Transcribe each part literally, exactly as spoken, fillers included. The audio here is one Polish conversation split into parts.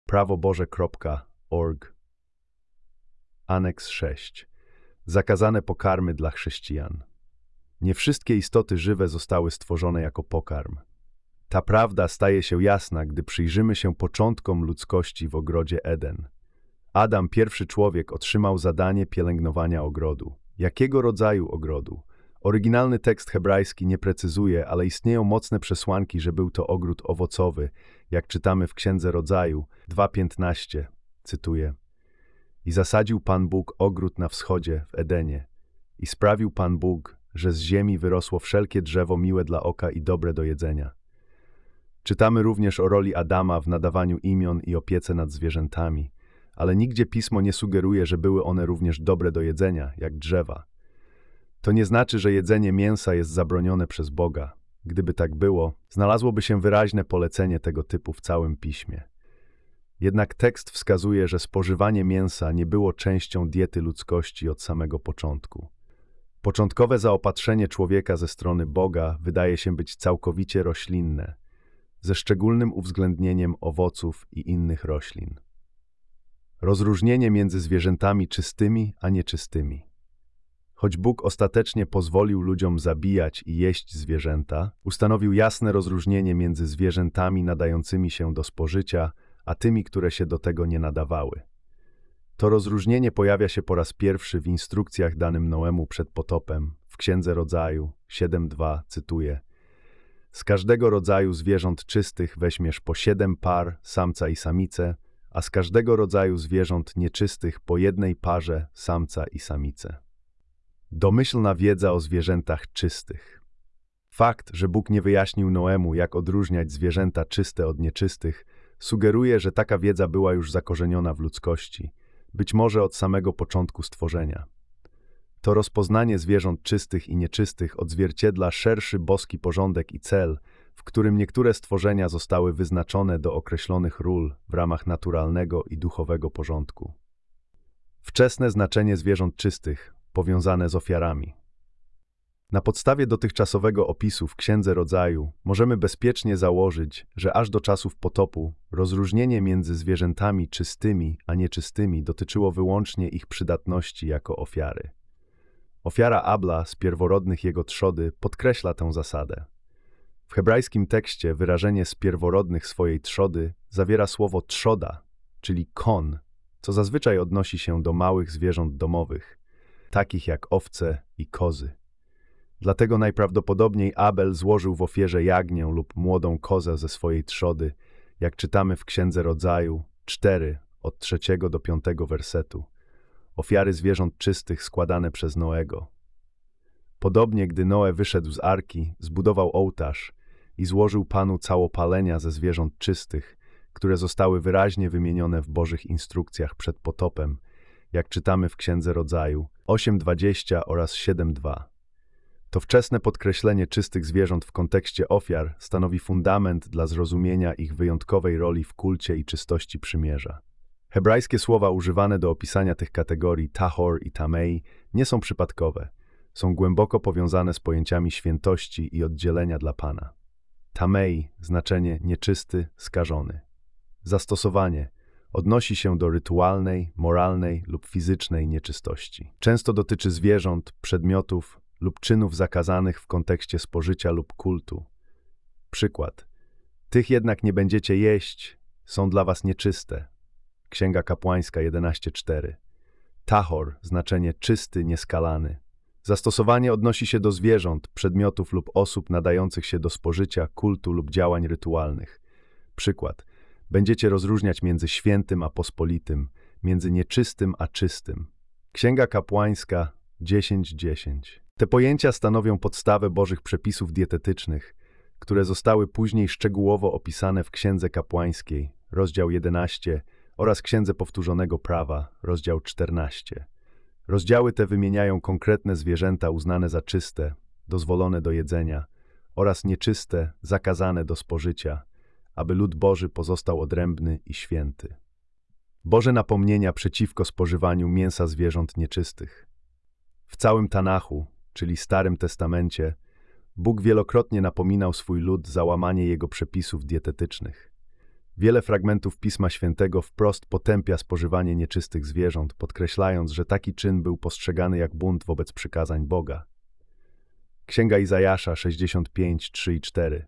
prawoboże kropka org. Aneks sześć. Zakazane pokarmy dla chrześcijan. Nie wszystkie istoty żywe zostały stworzone jako pokarm. Ta prawda staje się jasna, gdy przyjrzymy się początkom ludzkości w ogrodzie Eden. Adam, pierwszy człowiek, otrzymał zadanie pielęgnowania ogrodu. Jakiego rodzaju ogrodu? Oryginalny tekst hebrajski nie precyzuje, ale istnieją mocne przesłanki, że był to ogród owocowy, jak czytamy w Księdze Rodzaju dwa piętnaście, cytuję. I zasadził Pan Bóg ogród na wschodzie, w Edenie. I sprawił Pan Bóg, że z ziemi wyrosło wszelkie drzewo miłe dla oka i dobre do jedzenia. Czytamy również o roli Adama w nadawaniu imion i opiece nad zwierzętami, ale nigdzie Pismo nie sugeruje, że były one również dobre do jedzenia, jak drzewa. To nie znaczy, że jedzenie mięsa jest zabronione przez Boga. Gdyby tak było, znalazłoby się wyraźne polecenie tego typu w całym Piśmie. Jednak tekst wskazuje, że spożywanie mięsa nie było częścią diety ludzkości od samego początku. Początkowe zaopatrzenie człowieka ze strony Boga wydaje się być całkowicie roślinne, ze szczególnym uwzględnieniem owoców i innych roślin. Rozróżnienie między zwierzętami czystymi a nieczystymi. Choć Bóg ostatecznie pozwolił ludziom zabijać i jeść zwierzęta, ustanowił jasne rozróżnienie między zwierzętami nadającymi się do spożycia, a tymi, które się do tego nie nadawały. To rozróżnienie pojawia się po raz pierwszy w instrukcjach danym Noemu przed potopem, w Księdze Rodzaju siedem dwa, cytuję. Z każdego rodzaju zwierząt czystych weźmiesz po siedem par, samca i samicę, a z każdego rodzaju zwierząt nieczystych po jednej parze, samca i samicę. Domyślna wiedza o zwierzętach czystych. Fakt, że Bóg nie wyjaśnił Noemu, jak odróżniać zwierzęta czyste od nieczystych, sugeruje, że taka wiedza była już zakorzeniona w ludzkości, być może od samego początku stworzenia. To rozpoznanie zwierząt czystych i nieczystych odzwierciedla szerszy boski porządek i cel, w którym niektóre stworzenia zostały wyznaczone do określonych ról w ramach naturalnego i duchowego porządku. Wczesne znaczenie zwierząt czystych, powiązane z ofiarami. Na podstawie dotychczasowego opisu w Księdze Rodzaju możemy bezpiecznie założyć, że aż do czasów potopu rozróżnienie między zwierzętami czystymi a nieczystymi dotyczyło wyłącznie ich przydatności jako ofiary. Ofiara Abla z pierworodnych jego trzody podkreśla tę zasadę. W hebrajskim tekście wyrażenie z pierworodnych swojej trzody zawiera słowo trzoda, czyli kon, co zazwyczaj odnosi się do małych zwierząt domowych, takich jak owce i kozy. Dlatego najprawdopodobniej Abel złożył w ofierze jagnię lub młodą kozę ze swojej trzody, jak czytamy w Księdze Rodzaju cztery, od trzeciego do piątego wersetu. Ofiary zwierząt czystych składane przez Noego. Podobnie, gdy Noe wyszedł z arki, zbudował ołtarz i złożył Panu całopalenia ze zwierząt czystych, które zostały wyraźnie wymienione w Bożych instrukcjach przed potopem, jak czytamy w Księdze Rodzaju osiem dwadzieścia oraz siedem dwa. To wczesne podkreślenie czystych zwierząt w kontekście ofiar stanowi fundament dla zrozumienia ich wyjątkowej roli w kulcie i czystości przymierza. Hebrajskie słowa używane do opisania tych kategorii tahor i tamei nie są przypadkowe. Są głęboko powiązane z pojęciami świętości i oddzielenia dla Pana. Tamei, znaczenie nieczysty, skażony. Zastosowanie odnosi się do rytualnej, moralnej lub fizycznej nieczystości. Często dotyczy zwierząt, przedmiotów lub czynów zakazanych w kontekście spożycia lub kultu. Przykład. Tych jednak nie będziecie jeść, są dla was nieczyste. Księga Kapłańska jedenaście cztery. Tahor, znaczenie czysty, nieskalany. Zastosowanie odnosi się do zwierząt, przedmiotów lub osób nadających się do spożycia, kultu lub działań rytualnych. Przykład. Będziecie rozróżniać między świętym a pospolitym, między nieczystym a czystym. Księga Kapłańska dziesięć dziesięć. Te pojęcia stanowią podstawę Bożych przepisów dietetycznych, które zostały później szczegółowo opisane w Księdze Kapłańskiej, rozdział jedenaście, oraz Księdze Powtórzonego Prawa, rozdział czternaście. Rozdziały te wymieniają konkretne zwierzęta uznane za czyste, dozwolone do jedzenia, oraz nieczyste, zakazane do spożycia, aby lud Boży pozostał odrębny i święty. Boże napomnienia przeciwko spożywaniu mięsa zwierząt nieczystych. W całym Tanachu, czyli Starym Testamencie, Bóg wielokrotnie napominał swój lud za łamanie Jego przepisów dietetycznych. Wiele fragmentów Pisma Świętego wprost potępia spożywanie nieczystych zwierząt, podkreślając, że taki czyn był postrzegany jak bunt wobec przykazań Boga. Księga Izajasza sześćdziesiąt pięć, trzy i cztery.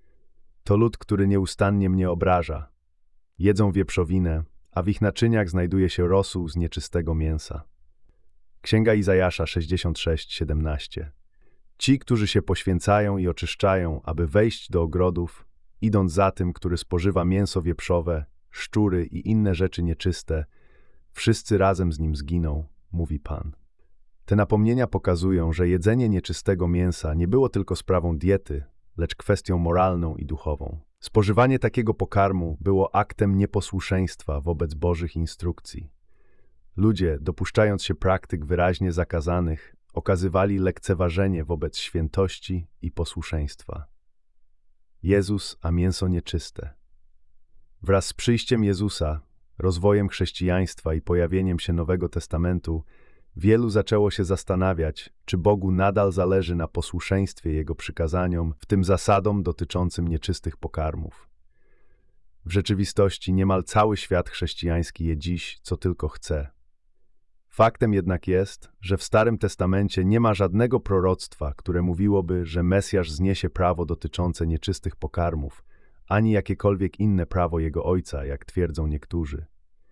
To lud, który nieustannie mnie obraża. Jedzą wieprzowinę, a w ich naczyniach znajduje się rosół z nieczystego mięsa. Księga Izajasza sześćdziesiąt sześć, siedemnaście. Ci, którzy się poświęcają i oczyszczają, aby wejść do ogrodów, idąc za tym, który spożywa mięso wieprzowe, szczury i inne rzeczy nieczyste, wszyscy razem z nim zginą, mówi Pan. Te napomnienia pokazują, że jedzenie nieczystego mięsa nie było tylko sprawą diety, lecz kwestią moralną i duchową. Spożywanie takiego pokarmu było aktem nieposłuszeństwa wobec Bożych instrukcji. Ludzie, dopuszczając się praktyk wyraźnie zakazanych, okazywali lekceważenie wobec świętości i posłuszeństwa. Jezus, a mięso nieczyste. Wraz z przyjściem Jezusa, rozwojem chrześcijaństwa i pojawieniem się Nowego Testamentu, wielu zaczęło się zastanawiać, czy Bogu nadal zależy na posłuszeństwie Jego przykazaniom, w tym zasadom dotyczącym nieczystych pokarmów. W rzeczywistości niemal cały świat chrześcijański je dziś, co tylko chce. Faktem jednak jest, że w Starym Testamencie nie ma żadnego proroctwa, które mówiłoby, że Mesjasz zniesie prawo dotyczące nieczystych pokarmów, ani jakiekolwiek inne prawo Jego Ojca, jak twierdzą niektórzy.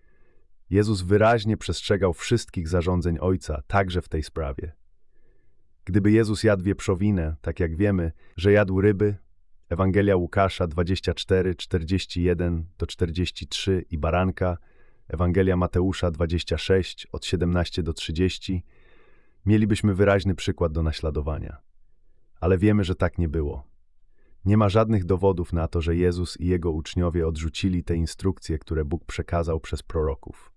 Jezus wyraźnie przestrzegał wszystkich zarządzeń Ojca, także w tej sprawie. Gdyby Jezus jadł wieprzowinę, tak jak wiemy, że jadł ryby, Ewangelia Łukasza dwadzieścia cztery, czterdzieści jeden do czterdziestu trzech i baranka, Ewangelia Mateusza dwadzieścia sześć, od siedemnastu do trzydziestu, mielibyśmy wyraźny przykład do naśladowania. Ale wiemy, że tak nie było. Nie ma żadnych dowodów na to, że Jezus i Jego uczniowie odrzucili te instrukcje, które Bóg przekazał przez proroków.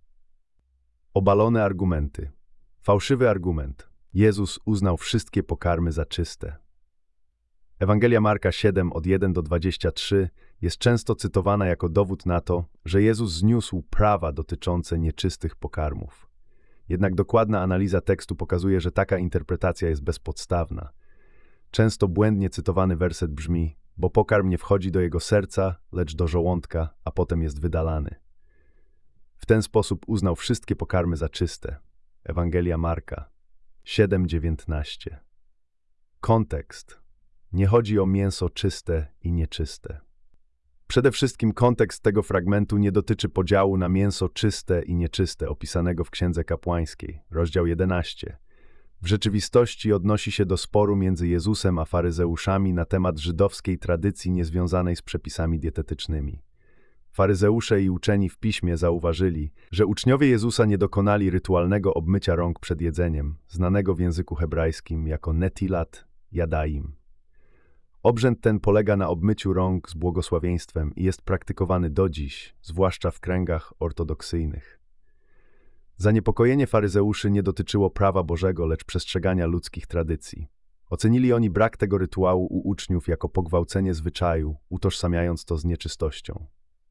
Obalone argumenty. Fałszywy argument. Jezus uznał wszystkie pokarmy za czyste. Ewangelia Marka siedem, od pierwszego do dwudziestego trzeciego jest często cytowana jako dowód na to, że Jezus zniósł prawa dotyczące nieczystych pokarmów. Jednak dokładna analiza tekstu pokazuje, że taka interpretacja jest bezpodstawna. Często błędnie cytowany werset brzmi, bo pokarm nie wchodzi do jego serca, lecz do żołądka, a potem jest wydalany. W ten sposób uznał wszystkie pokarmy za czyste. Ewangelia Marka siedem, dziewiętnaście. Kontekst. Nie chodzi o mięso czyste i nieczyste. Przede wszystkim kontekst tego fragmentu nie dotyczy podziału na mięso czyste i nieczyste opisanego w Księdze Kapłańskiej, rozdział jedenasty. W rzeczywistości odnosi się do sporu między Jezusem a faryzeuszami na temat żydowskiej tradycji niezwiązanej z przepisami dietetycznymi. Faryzeusze i uczeni w Piśmie zauważyli, że uczniowie Jezusa nie dokonali rytualnego obmycia rąk przed jedzeniem, znanego w języku hebrajskim jako netilat yadayim. Obrzęd ten polega na obmyciu rąk z błogosławieństwem i jest praktykowany do dziś, zwłaszcza w kręgach ortodoksyjnych. Zaniepokojenie faryzeuszy nie dotyczyło prawa Bożego, lecz przestrzegania ludzkich tradycji. Ocenili oni brak tego rytuału u uczniów jako pogwałcenie zwyczaju, utożsamiając to z nieczystością.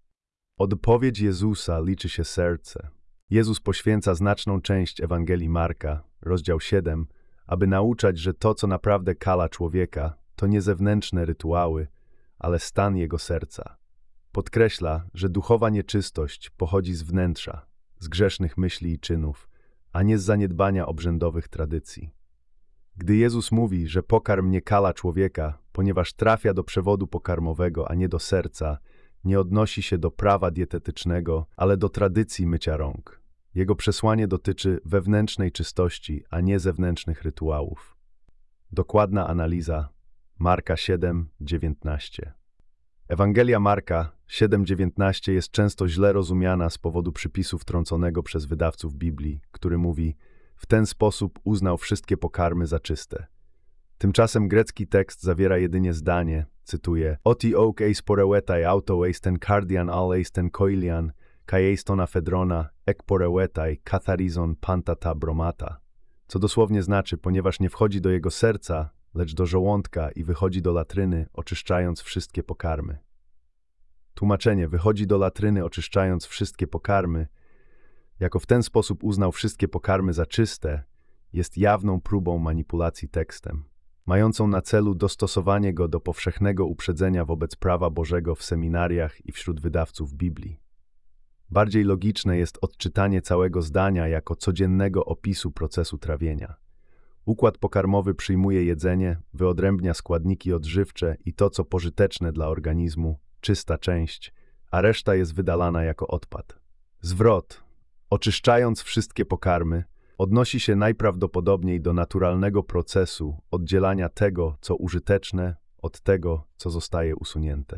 Odpowiedź Jezusa liczy się serce. Jezus poświęca znaczną część Ewangelii Marka, rozdział siedem, aby nauczać, że to, co naprawdę kala człowieka, to nie zewnętrzne rytuały, ale stan jego serca. Podkreśla, że duchowa nieczystość pochodzi z wnętrza, z grzesznych myśli i czynów, a nie z zaniedbania obrzędowych tradycji. Gdy Jezus mówi, że pokarm nie kala człowieka, ponieważ trafia do przewodu pokarmowego, a nie do serca, nie odnosi się do prawa dietetycznego, ale do tradycji mycia rąk. Jego przesłanie dotyczy wewnętrznej czystości, a nie zewnętrznych rytuałów. Dokładna analiza. Marka siedem, dziewiętnaście. Ewangelia Marka siedem, dziewiętnaście jest często źle rozumiana z powodu przypisu wtrąconego przez wydawców Biblii, który mówi: w ten sposób uznał wszystkie pokarmy za czyste. Tymczasem grecki tekst zawiera jedynie zdanie, cytuję: Oti ouk eis poreuetai auto eisten cardian al eisten koilian, kai eiston afedrona, ek poreuetai katharizon pantata bromata. Co dosłownie znaczy, ponieważ nie wchodzi do jego serca, lecz do żołądka i wychodzi do latryny, oczyszczając wszystkie pokarmy. Tłumaczenie: wychodzi do latryny, oczyszczając wszystkie pokarmy, jako w ten sposób uznał wszystkie pokarmy za czyste, jest jawną próbą manipulacji tekstem. mającą na celu dostosowanie go do powszechnego uprzedzenia wobec prawa Bożego w seminariach i wśród wydawców Biblii. Bardziej logiczne jest odczytanie całego zdania jako codziennego opisu procesu trawienia. Układ pokarmowy przyjmuje jedzenie, wyodrębnia składniki odżywcze i to, co pożyteczne dla organizmu, czysta część, a reszta jest wydalana jako odpad. Zwrot, oczyszczając wszystkie pokarmy, odnosi się najprawdopodobniej do naturalnego procesu oddzielania tego, co użyteczne, od tego, co zostaje usunięte.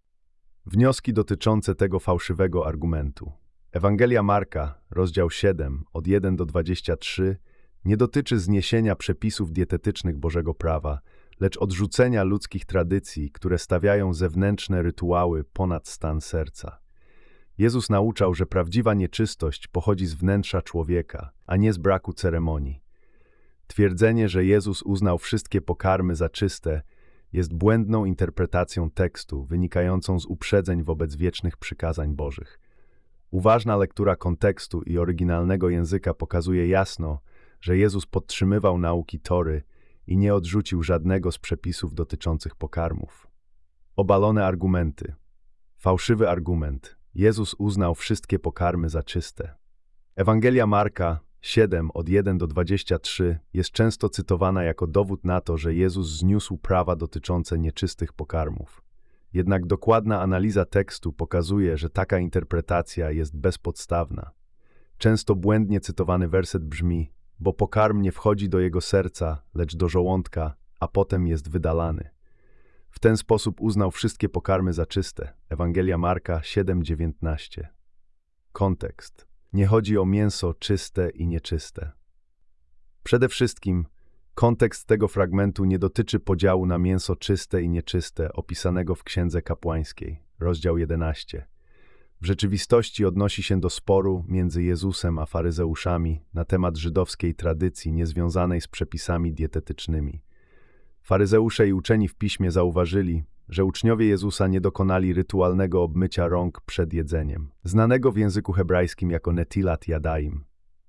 Wnioski dotyczące tego fałszywego argumentu. Ewangelia Marka, rozdział siedem, od pierwszego do dwudziestego trzeciego, nie dotyczy zniesienia przepisów dietetycznych Bożego prawa, lecz odrzucenia ludzkich tradycji, które stawiają zewnętrzne rytuały ponad stan serca. Jezus nauczał, że prawdziwa nieczystość pochodzi z wnętrza człowieka, a nie z braku ceremonii. Twierdzenie, że Jezus uznał wszystkie pokarmy za czyste, jest błędną interpretacją tekstu, wynikającą z uprzedzeń wobec wiecznych przykazań Bożych. Uważna lektura kontekstu i oryginalnego języka pokazuje jasno, że Jezus podtrzymywał nauki Tory i nie odrzucił żadnego z przepisów dotyczących pokarmów. Obalone argumenty. Fałszywy argument. Jezus uznał wszystkie pokarmy za czyste. Ewangelia Marka siedem, od pierwszego do dwudziestego trzeciego jest często cytowana jako dowód na to, że Jezus zniósł prawa dotyczące nieczystych pokarmów. Jednak dokładna analiza tekstu pokazuje, że taka interpretacja jest bezpodstawna. Często błędnie cytowany werset brzmi: bo pokarm nie wchodzi do jego serca, lecz do żołądka, a potem jest wydalany. W ten sposób uznał wszystkie pokarmy za czyste. Ewangelia Marka siedem, dziewiętnaście. Kontekst. Nie chodzi o mięso czyste i nieczyste. Przede wszystkim, kontekst tego fragmentu nie dotyczy podziału na mięso czyste i nieczyste opisanego w Księdze Kapłańskiej, rozdział jedenasty. W rzeczywistości odnosi się do sporu między Jezusem a faryzeuszami na temat żydowskiej tradycji niezwiązanej z przepisami dietetycznymi. Faryzeusze i uczeni w piśmie zauważyli, że uczniowie Jezusa nie dokonali rytualnego obmycia rąk przed jedzeniem, znanego w języku hebrajskim jako netilat yadayim.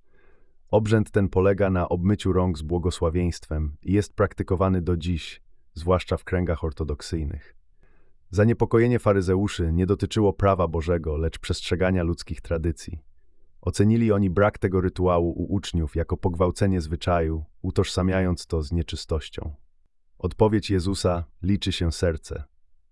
Obrzęd ten polega na obmyciu rąk z błogosławieństwem i jest praktykowany do dziś, zwłaszcza w kręgach ortodoksyjnych. Zaniepokojenie faryzeuszy nie dotyczyło prawa Bożego, lecz przestrzegania ludzkich tradycji. Ocenili oni brak tego rytuału u uczniów jako pogwałcenie zwyczaju, utożsamiając to z nieczystością. Odpowiedź Jezusa: liczy się serce.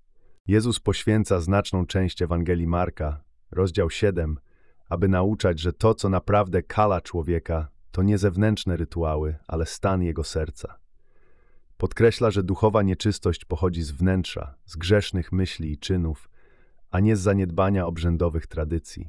Jezus poświęca znaczną część Ewangelii Marka, rozdział siedem, aby nauczać, że to, co naprawdę kala człowieka, to nie zewnętrzne rytuały, ale stan jego serca. Podkreśla, że duchowa nieczystość pochodzi z wnętrza, z grzesznych myśli i czynów, a nie z zaniedbania obrzędowych tradycji.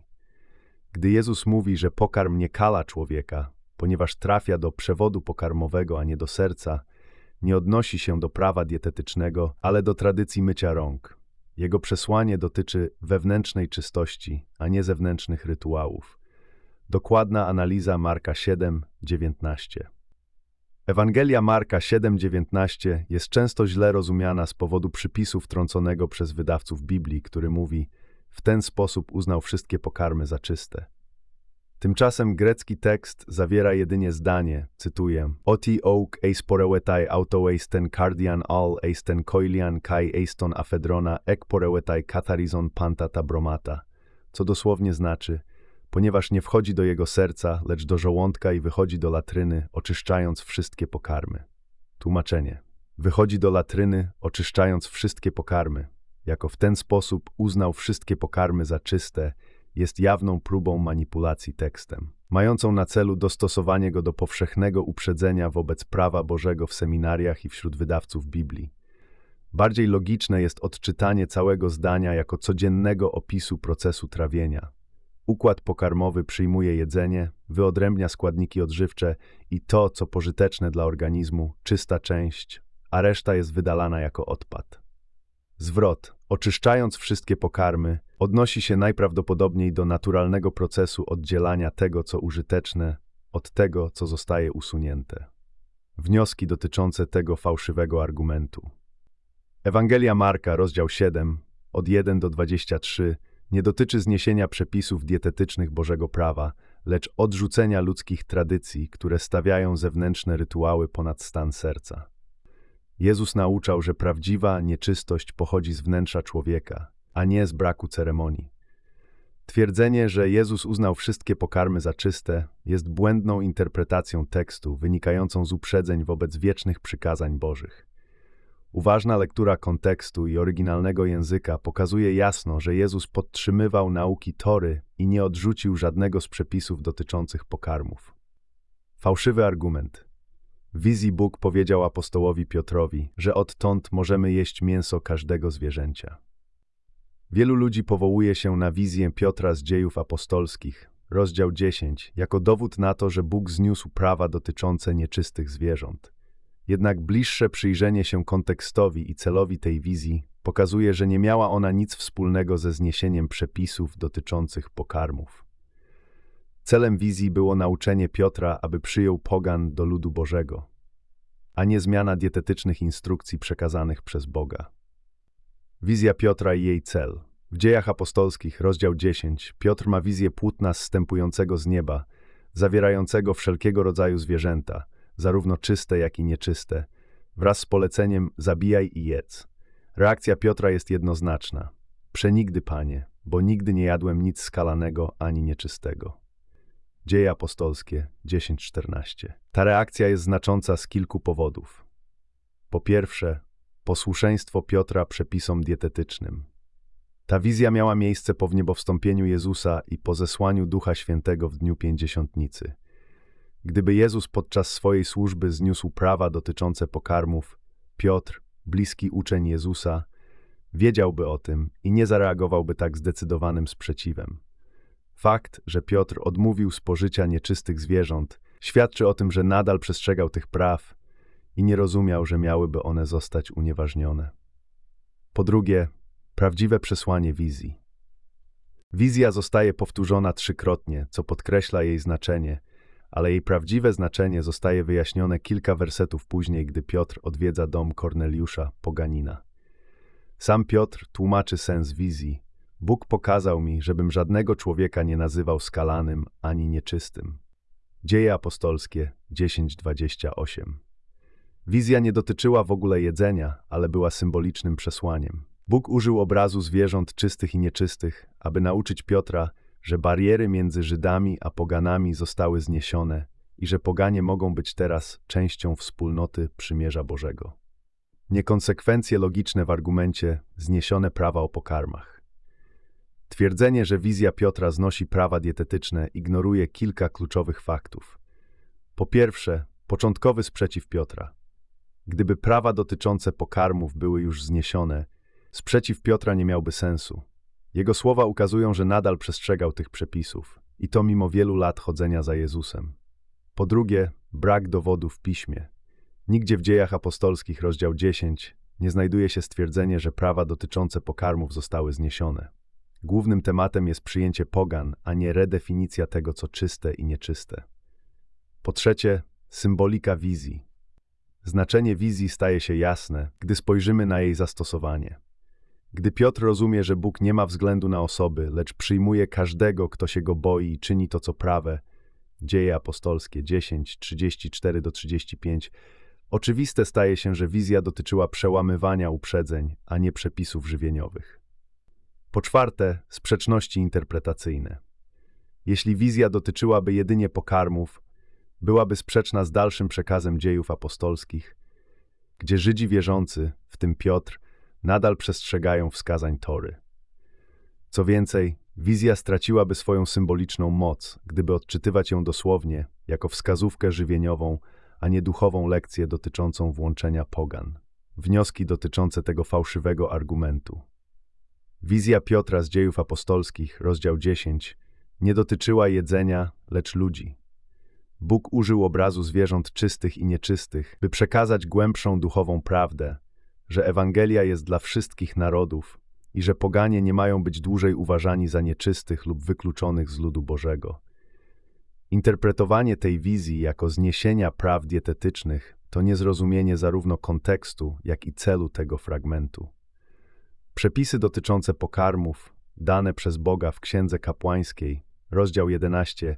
Gdy Jezus mówi, że pokarm nie kala człowieka, ponieważ trafia do przewodu pokarmowego, a nie do serca, nie odnosi się do prawa dietetycznego, ale do tradycji mycia rąk. Jego przesłanie dotyczy wewnętrznej czystości, a nie zewnętrznych rytuałów. Dokładna analiza Marka siedem, dziewiętnaście. Ewangelia Marka siedem, dziewiętnaście jest często źle rozumiana z powodu przypisu wtrąconego przez wydawców Biblii, który mówi: w ten sposób uznał wszystkie pokarmy za czyste. Tymczasem grecki tekst zawiera jedynie zdanie, cytuję: Oti ouk eis porewetai auto eisten cardian al eisten koilian kai eiston afedrona ek porewetai katharizon panta tabromata, co dosłownie znaczy: ponieważ nie wchodzi do jego serca, lecz do żołądka i wychodzi do latryny, oczyszczając wszystkie pokarmy. Tłumaczenie. Wychodzi do latryny, oczyszczając wszystkie pokarmy. Jako w ten sposób uznał wszystkie pokarmy za czyste, jest jawną próbą manipulacji tekstem, mającą na celu dostosowanie go do powszechnego uprzedzenia wobec prawa Bożego w seminariach i wśród wydawców Biblii. Bardziej logiczne jest odczytanie całego zdania jako codziennego opisu procesu trawienia. Układ pokarmowy przyjmuje jedzenie, wyodrębnia składniki odżywcze i to, co pożyteczne dla organizmu, czysta część, a reszta jest wydalana jako odpad. Zwrot, oczyszczając wszystkie pokarmy, odnosi się najprawdopodobniej do naturalnego procesu oddzielania tego, co użyteczne, od tego, co zostaje usunięte. Wnioski dotyczące tego fałszywego argumentu. Ewangelia Marka, rozdział siedem, od pierwszego do dwudziestego trzeciego, nie dotyczy zniesienia przepisów dietetycznych Bożego prawa, lecz odrzucenia ludzkich tradycji, które stawiają zewnętrzne rytuały ponad stan serca. Jezus nauczał, że prawdziwa nieczystość pochodzi z wnętrza człowieka, a nie z braku ceremonii. Twierdzenie, że Jezus uznał wszystkie pokarmy za czyste, jest błędną interpretacją tekstu wynikającą z uprzedzeń wobec wiecznych przykazań Bożych. Uważna lektura kontekstu i oryginalnego języka pokazuje jasno, że Jezus podtrzymywał nauki Tory i nie odrzucił żadnego z przepisów dotyczących pokarmów. Fałszywy argument. W wizji Bóg powiedział apostołowi Piotrowi, że odtąd możemy jeść mięso każdego zwierzęcia. Wielu ludzi powołuje się na wizję Piotra z Dziejów Apostolskich, rozdział dziesięć, jako dowód na to, że Bóg zniósł prawa dotyczące nieczystych zwierząt. Jednak bliższe przyjrzenie się kontekstowi i celowi tej wizji pokazuje, że nie miała ona nic wspólnego ze zniesieniem przepisów dotyczących pokarmów. Celem wizji było nauczenie Piotra, aby przyjął pogan do ludu Bożego, a nie zmiana dietetycznych instrukcji przekazanych przez Boga. Wizja Piotra i jej cel. W Dziejach Apostolskich, rozdział dziesięć, Piotr ma wizję płótna zstępującego z nieba, zawierającego wszelkiego rodzaju zwierzęta, zarówno czyste, jak i nieczyste, wraz z poleceniem zabijaj i jedz. Reakcja Piotra jest jednoznaczna. Przenigdy, Panie, bo nigdy nie jadłem nic skalanego ani nieczystego. Dzieje Apostolskie dziesięć czternaście. Ta reakcja jest znacząca z kilku powodów. Po pierwsze, posłuszeństwo Piotra przepisom dietetycznym. Ta wizja miała miejsce po wniebowstąpieniu Jezusa i po zesłaniu Ducha Świętego w dniu Pięćdziesiątnicy. Gdyby Jezus podczas swojej służby zniósł prawa dotyczące pokarmów, Piotr, bliski uczeń Jezusa, wiedziałby o tym i nie zareagowałby tak zdecydowanym sprzeciwem. Fakt, że Piotr odmówił spożycia nieczystych zwierząt, świadczy o tym, że nadal przestrzegał tych praw i nie rozumiał, że miałyby one zostać unieważnione. Po drugie, prawdziwe przesłanie wizji. Wizja zostaje powtórzona trzykrotnie, co podkreśla jej znaczenie, ale jej prawdziwe znaczenie zostaje wyjaśnione kilka wersetów później, gdy Piotr odwiedza dom Korneliusza, poganina. Sam Piotr tłumaczy sens wizji. Bóg pokazał mi, żebym żadnego człowieka nie nazywał skalanym ani nieczystym. Dzieje Apostolskie dziesięć dwadzieścia osiem. Wizja nie dotyczyła w ogóle jedzenia, ale była symbolicznym przesłaniem. Bóg użył obrazu zwierząt czystych i nieczystych, aby nauczyć Piotra, że bariery między Żydami a poganami zostały zniesione i że poganie mogą być teraz częścią wspólnoty przymierza Bożego. Niekonsekwencje logiczne w argumencie zniesione prawa o pokarmach. Twierdzenie, że wizja Piotra znosi prawa dietetyczne, ignoruje kilka kluczowych faktów. Po pierwsze, początkowy sprzeciw Piotra. Gdyby prawa dotyczące pokarmów były już zniesione, sprzeciw Piotra nie miałby sensu. Jego słowa ukazują, że nadal przestrzegał tych przepisów, i to mimo wielu lat chodzenia za Jezusem. Po drugie, brak dowodu w Piśmie. Nigdzie w Dziejach Apostolskich, rozdział dziesięć, nie znajduje się stwierdzenie, że prawa dotyczące pokarmów zostały zniesione. Głównym tematem jest przyjęcie pogan, a nie redefinicja tego, co czyste i nieczyste. Po trzecie, symbolika wizji. Znaczenie wizji staje się jasne, gdy spojrzymy na jej zastosowanie. Gdy Piotr rozumie, że Bóg nie ma względu na osoby, lecz przyjmuje każdego, kto się go boi i czyni to, co prawe, Dzieje Apostolskie dziesięć, trzydzieści cztery do trzydziestu pięciu, oczywiste staje się, że wizja dotyczyła przełamywania uprzedzeń, a nie przepisów żywieniowych. Po czwarte, sprzeczności interpretacyjne. Jeśli wizja dotyczyłaby jedynie pokarmów, byłaby sprzeczna z dalszym przekazem Dziejów Apostolskich, gdzie Żydzi wierzący, w tym Piotr, nadal przestrzegają wskazań Tory. Co więcej, wizja straciłaby swoją symboliczną moc, gdyby odczytywać ją dosłownie, jako wskazówkę żywieniową, a nie duchową lekcję dotyczącą włączenia pogan. Wnioski dotyczące tego fałszywego argumentu. Wizja Piotra z Dziejów Apostolskich, rozdział dziesięć, nie dotyczyła jedzenia, lecz ludzi. Bóg użył obrazu zwierząt czystych i nieczystych, by przekazać głębszą duchową prawdę, że Ewangelia jest dla wszystkich narodów i że poganie nie mają być dłużej uważani za nieczystych lub wykluczonych z ludu Bożego. Interpretowanie tej wizji jako zniesienia praw dietetycznych to niezrozumienie zarówno kontekstu, jak i celu tego fragmentu. Przepisy dotyczące pokarmów, dane przez Boga w Księdze Kapłańskiej, rozdział jedenasty,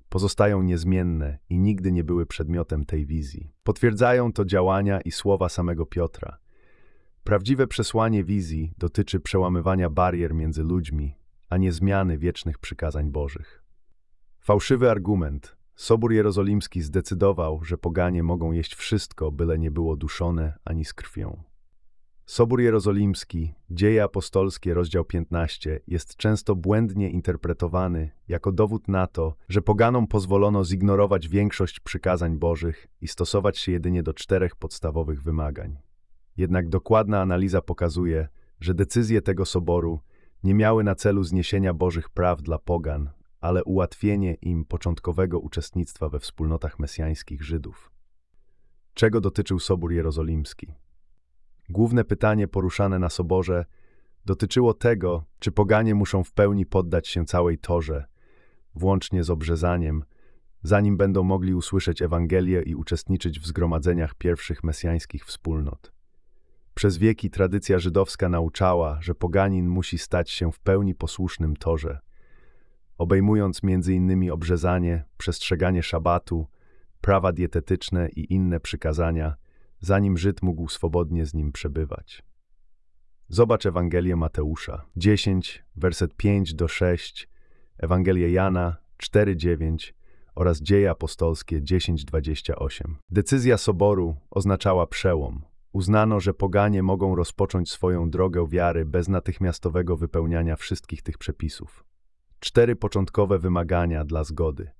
pozostają niezmienne i nigdy nie były przedmiotem tej wizji. Potwierdzają to działania i słowa samego Piotra. Prawdziwe przesłanie wizji dotyczy przełamywania barier między ludźmi, a nie zmiany wiecznych przykazań Bożych. Fałszywy argument. Sobór Jerozolimski zdecydował, że poganie mogą jeść wszystko, byle nie było duszone ani z krwią. Sobór Jerozolimski, Dzieje Apostolskie, rozdział piętnasty, jest często błędnie interpretowany jako dowód na to, że poganom pozwolono zignorować większość przykazań Bożych i stosować się jedynie do czterech podstawowych wymagań. Jednak dokładna analiza pokazuje, że decyzje tego soboru nie miały na celu zniesienia Bożych praw dla pogan, ale ułatwienie im początkowego uczestnictwa we wspólnotach mesjańskich Żydów. Czego dotyczył Sobór Jerozolimski? Główne pytanie poruszane na soborze dotyczyło tego, czy poganie muszą w pełni poddać się całej Torze, włącznie z obrzezaniem, zanim będą mogli usłyszeć Ewangelię i uczestniczyć w zgromadzeniach pierwszych mesjańskich wspólnot. Przez wieki tradycja żydowska nauczała, że poganin musi stać się w pełni posłusznym Torze, obejmując między innymi obrzezanie, przestrzeganie szabatu, prawa dietetyczne i inne przykazania, zanim Żyd mógł swobodnie z nim przebywać. Zobacz Ewangelię Mateusza dziesięć, werset pięć do szóstego, Ewangelię Jana cztery, dziewięć oraz Dzieje Apostolskie dziesięć, dwadzieścia osiem. Decyzja soboru oznaczała przełom. Uznano, że poganie mogą rozpocząć swoją drogę wiary bez natychmiastowego wypełniania wszystkich tych przepisów. Cztery początkowe wymagania dla zgody.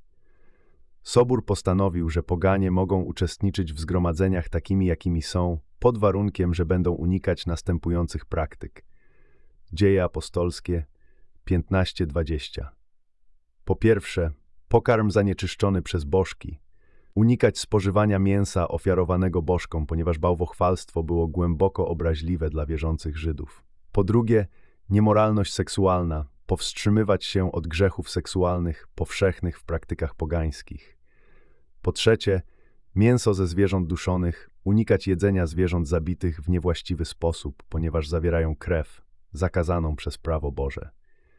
Sobór postanowił, że poganie mogą uczestniczyć w zgromadzeniach takimi, jakimi są, pod warunkiem, że będą unikać następujących praktyk. Dzieje Apostolskie piętnaście, dwadzieścia. Po pierwsze, pokarm zanieczyszczony przez bożki. Unikać spożywania mięsa ofiarowanego bożkom, ponieważ bałwochwalstwo było głęboko obraźliwe dla wierzących Żydów. Po drugie, niemoralność seksualna. Powstrzymywać się od grzechów seksualnych powszechnych w praktykach pogańskich. Po trzecie, mięso ze zwierząt duszonych, unikać jedzenia zwierząt zabitych w niewłaściwy sposób, ponieważ zawierają krew, zakazaną przez prawo Boże.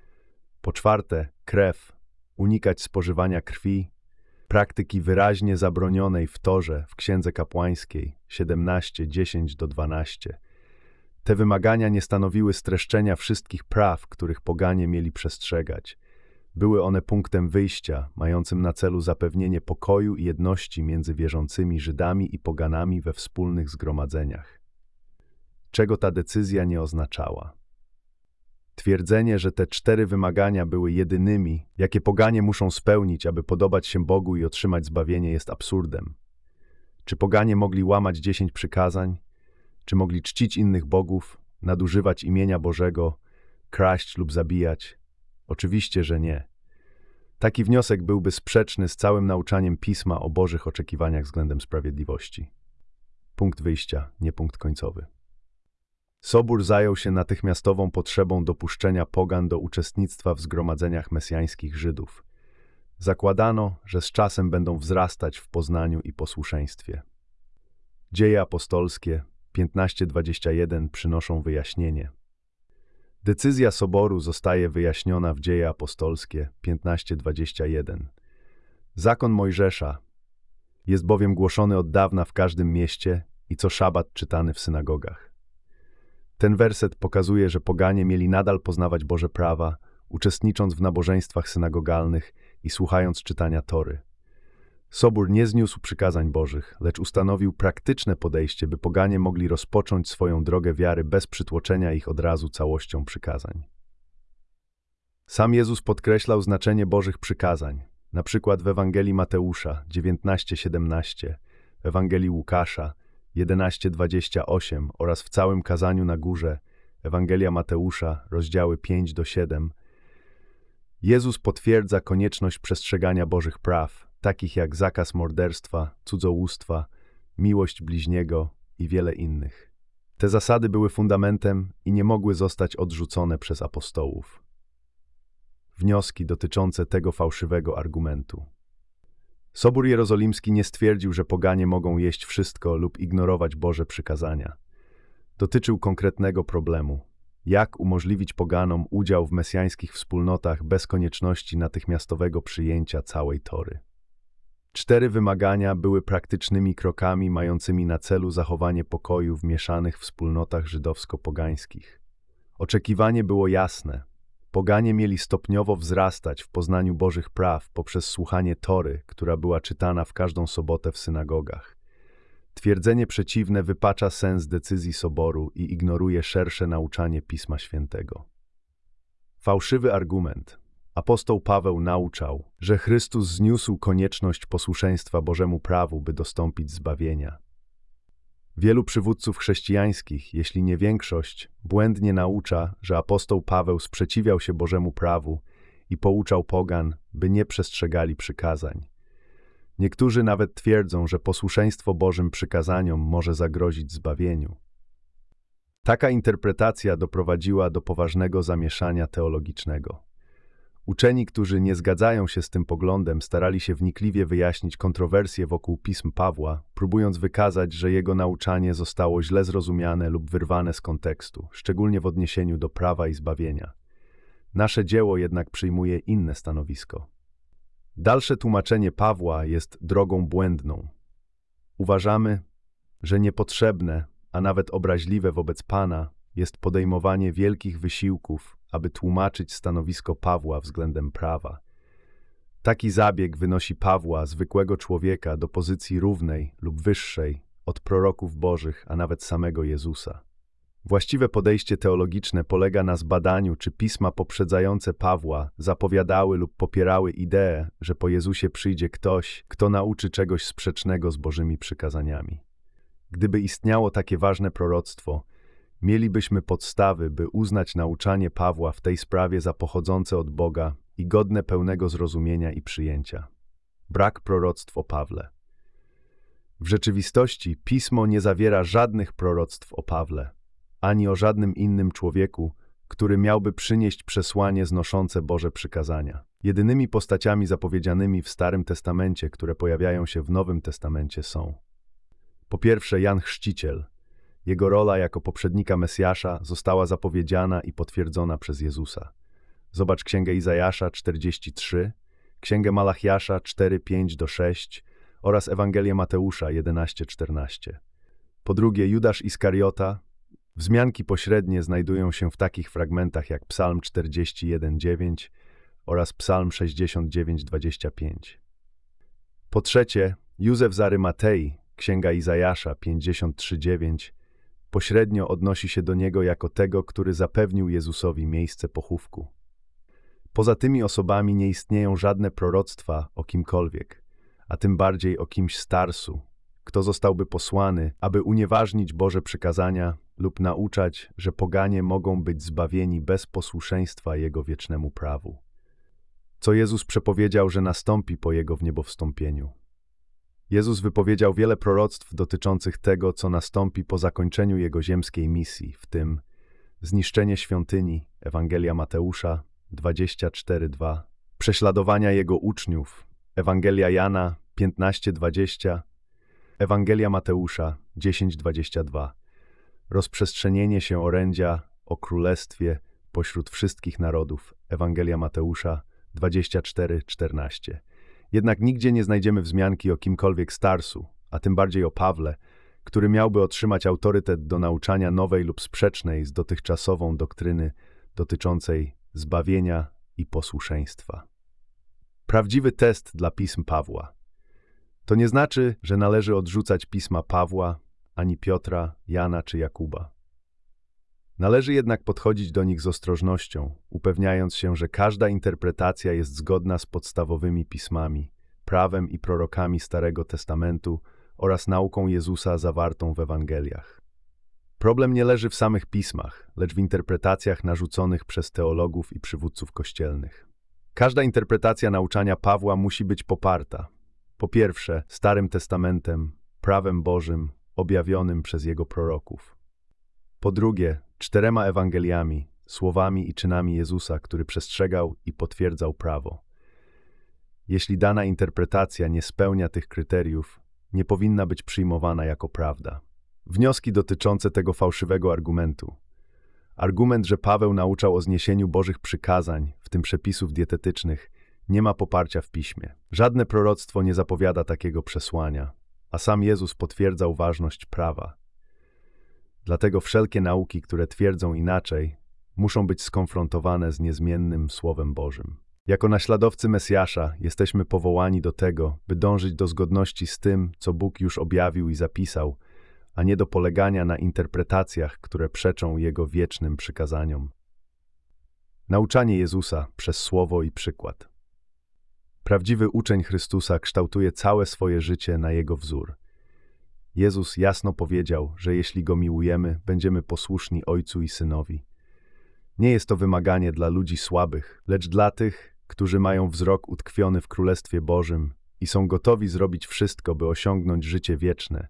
Po czwarte, krew, unikać spożywania krwi, praktyki wyraźnie zabronionej w Torze w Księdze Kapłańskiej siedemnaście, dziesięć do dwunastu. Te wymagania nie stanowiły streszczenia wszystkich praw, których poganie mieli przestrzegać. Były one punktem wyjścia, mającym na celu zapewnienie pokoju i jedności między wierzącymi Żydami i poganami we wspólnych zgromadzeniach. Czego ta decyzja nie oznaczała? Twierdzenie, że te cztery wymagania były jedynymi, jakie poganie muszą spełnić, aby podobać się Bogu i otrzymać zbawienie, jest absurdem. Czy poganie mogli łamać dziesięć przykazań? Czy mogli czcić innych bogów, nadużywać imienia Bożego, kraść lub zabijać? Oczywiście, że nie. Taki wniosek byłby sprzeczny z całym nauczaniem Pisma o Bożych oczekiwaniach względem sprawiedliwości. Punkt wyjścia, nie punkt końcowy. Sobór zajął się natychmiastową potrzebą dopuszczenia pogan do uczestnictwa w zgromadzeniach mesjańskich Żydów. Zakładano, że z czasem będą wzrastać w poznaniu i posłuszeństwie. Dzieje apostolskie piętnaście, dwadzieścia jeden przynoszą wyjaśnienie. Decyzja soboru zostaje wyjaśniona w Dzieje apostolskie piętnaście, dwadzieścia jeden. Zakon Mojżesza jest bowiem głoszony od dawna w każdym mieście i co szabat czytany w synagogach. Ten werset pokazuje, że poganie mieli nadal poznawać Boże prawa, uczestnicząc w nabożeństwach synagogalnych i słuchając czytania Tory. Sobór nie zniósł przykazań Bożych, lecz ustanowił praktyczne podejście, by poganie mogli rozpocząć swoją drogę wiary bez przytłoczenia ich od razu całością przykazań. Sam Jezus podkreślał znaczenie Bożych przykazań, na przykład w Ewangelii Mateusza dziewiętnaście, siedemnaście, w Ewangelii Łukasza jedenaście, dwadzieścia osiem oraz w całym kazaniu na górze, Ewangelia Mateusza, rozdziały pięć do siódmego. Jezus potwierdza konieczność przestrzegania Bożych praw, takich jak zakaz morderstwa, cudzołóstwa, miłość bliźniego i wiele innych. Te zasady były fundamentem i nie mogły zostać odrzucone przez apostołów. Wnioski dotyczące tego fałszywego argumentu. Sobór Jerozolimski nie stwierdził, że poganie mogą jeść wszystko lub ignorować Boże przykazania. Dotyczył konkretnego problemu. Jak umożliwić poganom udział w mesjańskich wspólnotach bez konieczności natychmiastowego przyjęcia całej Tory? Cztery wymagania były praktycznymi krokami mającymi na celu zachowanie pokoju w mieszanych wspólnotach żydowsko-pogańskich. Oczekiwanie było jasne. Poganie mieli stopniowo wzrastać w poznaniu Bożych praw poprzez słuchanie Tory, która była czytana w każdą sobotę w synagogach. Twierdzenie przeciwne wypacza sens decyzji Soboru i ignoruje szersze nauczanie Pisma Świętego. Fałszywy argument. Apostoł Paweł nauczał, że Chrystus zniósł konieczność posłuszeństwa Bożemu prawu, by dostąpić zbawienia. Wielu przywódców chrześcijańskich, jeśli nie większość, błędnie naucza, że apostoł Paweł sprzeciwiał się Bożemu prawu i pouczał pogan, by nie przestrzegali przykazań. Niektórzy nawet twierdzą, że posłuszeństwo Bożym przykazaniom może zagrozić zbawieniu. Taka interpretacja doprowadziła do poważnego zamieszania teologicznego. Uczeni, którzy nie zgadzają się z tym poglądem, starali się wnikliwie wyjaśnić kontrowersje wokół pism Pawła, próbując wykazać, że jego nauczanie zostało źle zrozumiane lub wyrwane z kontekstu, szczególnie w odniesieniu do prawa i zbawienia. Nasze dzieło jednak przyjmuje inne stanowisko. Dalsze tłumaczenie Pawła jest drogą błędną. Uważamy, że niepotrzebne, a nawet obraźliwe wobec Pana jest podejmowanie wielkich wysiłków, aby tłumaczyć stanowisko Pawła względem prawa. Taki zabieg wynosi Pawła, zwykłego człowieka, do pozycji równej lub wyższej od proroków bożych, a nawet samego Jezusa. Właściwe podejście teologiczne polega na zbadaniu, czy pisma poprzedzające Pawła zapowiadały lub popierały ideę, że po Jezusie przyjdzie ktoś, kto nauczy czegoś sprzecznego z Bożymi przykazaniami. Gdyby istniało takie ważne proroctwo, mielibyśmy podstawy, by uznać nauczanie Pawła w tej sprawie za pochodzące od Boga i godne pełnego zrozumienia i przyjęcia. Brak proroctw o Pawle. W rzeczywistości Pismo nie zawiera żadnych proroctw o Pawle, ani o żadnym innym człowieku, który miałby przynieść przesłanie znoszące Boże przykazania. Jedynymi postaciami zapowiedzianymi w Starym Testamencie, które pojawiają się w Nowym Testamencie, są: po pierwsze, Jan Chrzciciel. Jego rola jako poprzednika Mesjasza została zapowiedziana i potwierdzona przez Jezusa. Zobacz Księgę Izajasza czterdzieści trzy, Księgę Malachiasza cztery pięć do sześć oraz Ewangelię Mateusza jedenaście czternaście. Po drugie, Judasz Iskariota. Wzmianki pośrednie znajdują się w takich fragmentach jak Psalm czterdzieści jeden dziewięć oraz Psalm sześćdziesiąt dziewięć dwadzieścia pięć. Po trzecie, Józef z Arymatei, Księga Izajasza pięćdziesiąt trzy dziewięć, pośrednio odnosi się do niego jako tego, który zapewnił Jezusowi miejsce pochówku. Poza tymi osobami nie istnieją żadne proroctwa o kimkolwiek, a tym bardziej o kimś z Tarsu, kto zostałby posłany, aby unieważnić Boże przykazania lub nauczać, że poganie mogą być zbawieni bez posłuszeństwa Jego wiecznemu prawu. Co Jezus przepowiedział, że nastąpi po Jego wniebowstąpieniu. Jezus wypowiedział wiele proroctw dotyczących tego, co nastąpi po zakończeniu Jego ziemskiej misji, w tym zniszczenie świątyni, Ewangelia Mateusza dwadzieścia cztery dwa, prześladowania Jego uczniów, Ewangelia Jana piętnaście dwadzieścia, Ewangelia Mateusza dziesięć dwadzieścia dwa, rozprzestrzenienie się orędzia o królestwie pośród wszystkich narodów, Ewangelia Mateusza dwadzieścia cztery czternaście. Jednak nigdzie nie znajdziemy wzmianki o kimkolwiek z Tarsu, a tym bardziej o Pawle, który miałby otrzymać autorytet do nauczania nowej lub sprzecznej z dotychczasową doktryny dotyczącej zbawienia i posłuszeństwa. Prawdziwy test dla pism Pawła. To nie znaczy, że należy odrzucać pisma Pawła, ani Piotra, Jana czy Jakuba. Należy jednak podchodzić do nich z ostrożnością, upewniając się, że każda interpretacja jest zgodna z podstawowymi pismami, prawem i prorokami Starego Testamentu oraz nauką Jezusa zawartą w Ewangeliach. Problem nie leży w samych pismach, lecz w interpretacjach narzuconych przez teologów i przywódców kościelnych. Każda interpretacja nauczania Pawła musi być poparta, po pierwsze, Starym Testamentem, prawem Bożym, objawionym przez jego proroków. Po drugie, czterema Ewangeliami, słowami i czynami Jezusa, który przestrzegał i potwierdzał prawo. Jeśli dana interpretacja nie spełnia tych kryteriów, nie powinna być przyjmowana jako prawda. Wnioski dotyczące tego fałszywego argumentu. Argument, że Paweł nauczał o zniesieniu Bożych przykazań, w tym przepisów dietetycznych, nie ma poparcia w piśmie. Żadne proroctwo nie zapowiada takiego przesłania, a sam Jezus potwierdzał ważność prawa. Dlatego wszelkie nauki, które twierdzą inaczej, muszą być skonfrontowane z niezmiennym Słowem Bożym. Jako naśladowcy Mesjasza jesteśmy powołani do tego, by dążyć do zgodności z tym, co Bóg już objawił i zapisał, a nie do polegania na interpretacjach, które przeczą Jego wiecznym przykazaniom. Nauczanie Jezusa przez słowo i przykład. Prawdziwy uczeń Chrystusa kształtuje całe swoje życie na Jego wzór. Jezus jasno powiedział, że jeśli Go miłujemy, będziemy posłuszni Ojcu i Synowi. Nie jest to wymaganie dla ludzi słabych, lecz dla tych, którzy mają wzrok utkwiony w Królestwie Bożym i są gotowi zrobić wszystko, by osiągnąć życie wieczne,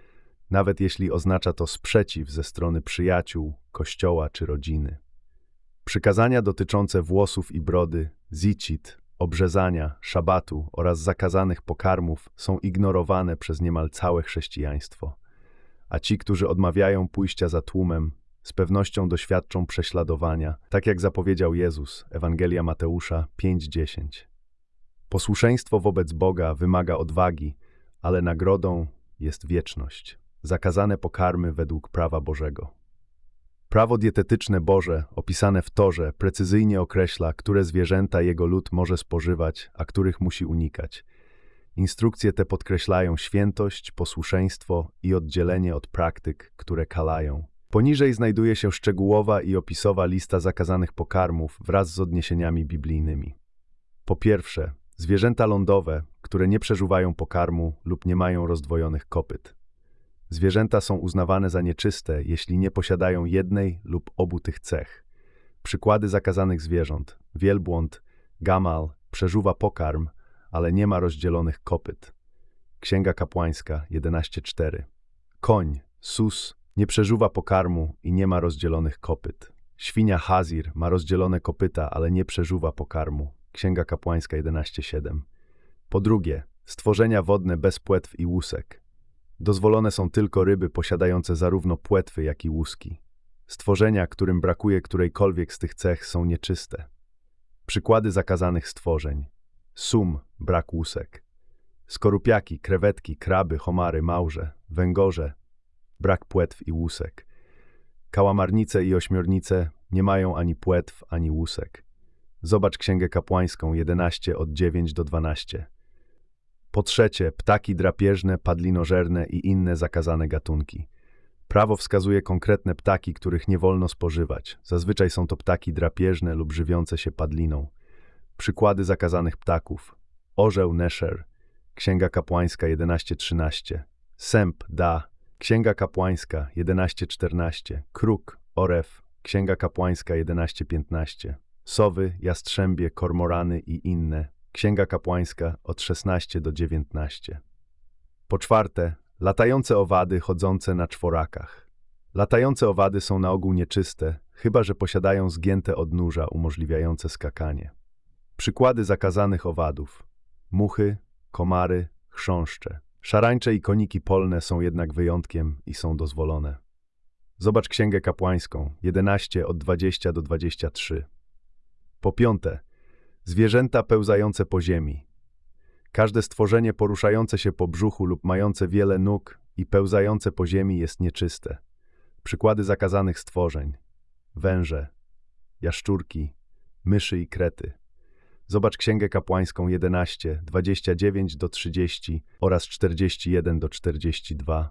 nawet jeśli oznacza to sprzeciw ze strony przyjaciół, kościoła czy rodziny. Przykazania dotyczące włosów i brody, zicit, obrzezania, szabatu oraz zakazanych pokarmów są ignorowane przez niemal całe chrześcijaństwo, a ci, którzy odmawiają pójścia za tłumem, z pewnością doświadczą prześladowania, tak jak zapowiedział Jezus, Ewangelia Mateusza pięć dziesięć. Posłuszeństwo wobec Boga wymaga odwagi, ale nagrodą jest wieczność. Zakazane pokarmy według prawa Bożego. Prawo dietetyczne Boże, opisane w Torze, precyzyjnie określa, które zwierzęta jego lud może spożywać, a których musi unikać. Instrukcje te podkreślają świętość, posłuszeństwo i oddzielenie od praktyk, które kalają. Poniżej znajduje się szczegółowa i opisowa lista zakazanych pokarmów wraz z odniesieniami biblijnymi. Po pierwsze, zwierzęta lądowe, które nie przeżuwają pokarmu lub nie mają rozdwojonych kopyt. Zwierzęta są uznawane za nieczyste, jeśli nie posiadają jednej lub obu tych cech. Przykłady zakazanych zwierząt: wielbłąd, gamal przeżuwa pokarm, ale nie ma rozdzielonych kopyt. Księga Kapłańska jedenaście cztery. Koń, sus, nie przeżuwa pokarmu i nie ma rozdzielonych kopyt. Świnia Hazir ma rozdzielone kopyta, ale nie przeżuwa pokarmu. Księga Kapłańska jedenaście siedem. Po drugie, stworzenia wodne bez płetw i łusek. Dozwolone są tylko ryby posiadające zarówno płetwy, jak i łuski. Stworzenia, którym brakuje którejkolwiek z tych cech, są nieczyste. Przykłady zakazanych stworzeń: sum, brak łusek. Skorupiaki, krewetki, kraby, homary, małże, węgorze, brak płetw i łusek. Kałamarnice i ośmiornice nie mają ani płetw, ani łusek. Zobacz Księgę Kapłańską jedenaście od dziewięć do dwunastu. Po trzecie, ptaki drapieżne, padlinożerne i inne zakazane gatunki. Prawo wskazuje konkretne ptaki, których nie wolno spożywać. Zazwyczaj są to ptaki drapieżne lub żywiące się padliną. Przykłady zakazanych ptaków: orzeł Nesher, Księga Kapłańska jedenaście trzynaście. Sęp Da, Księga Kapłańska jedenaście czternaście. Kruk, Oref, Księga Kapłańska jedenaście piętnaście. Sowy, jastrzębie, kormorany i inne. Księga Kapłańska od szesnaście do dziewiętnastu. Po czwarte, latające owady chodzące na czworakach. Latające owady są na ogół nieczyste, chyba że posiadają zgięte odnóża umożliwiające skakanie. Przykłady zakazanych owadów: muchy, komary, chrząszcze. Szarańcze i koniki polne są jednak wyjątkiem i są dozwolone. Zobacz Księgę Kapłańską jedenaście od dwudziestu do dwudziestu trzech. Po piąte, zwierzęta pełzające po ziemi. Każde stworzenie poruszające się po brzuchu lub mające wiele nóg i pełzające po ziemi jest nieczyste. Przykłady zakazanych stworzeń: węże, jaszczurki, myszy i krety. Zobacz Księgę Kapłańską jedenaście, dwadzieścia dziewięć do trzydziestu oraz czterdzieści jeden do czterdziestu dwóch.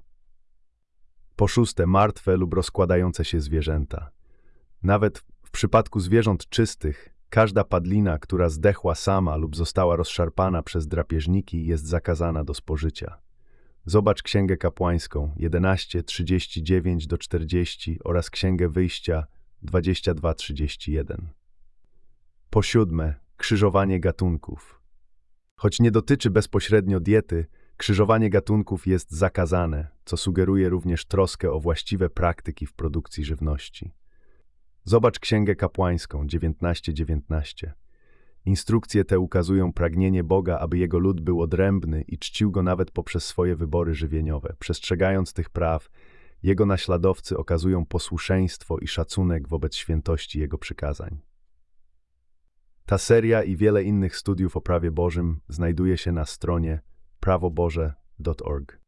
Po szóste, martwe lub rozkładające się zwierzęta. Nawet w przypadku zwierząt czystych, każda padlina, która zdechła sama lub została rozszarpana przez drapieżniki, jest zakazana do spożycia. Zobacz Księgę Kapłańską jedenaście, trzydzieści dziewięć do czterdziestu oraz Księgę Wyjścia dwadzieścia dwa, trzydzieści jeden. Po siódme, krzyżowanie gatunków. Choć nie dotyczy bezpośrednio diety, krzyżowanie gatunków jest zakazane, co sugeruje również troskę o właściwe praktyki w produkcji żywności. Zobacz Księgę Kapłańską dziewiętnaście dziewiętnaście. Instrukcje te ukazują pragnienie Boga, aby Jego lud był odrębny i czcił Go nawet poprzez swoje wybory żywieniowe. Przestrzegając tych praw, Jego naśladowcy okazują posłuszeństwo i szacunek wobec świętości Jego przykazań. Ta seria i wiele innych studiów o prawie Bożym znajduje się na stronie prawo boże kropka org.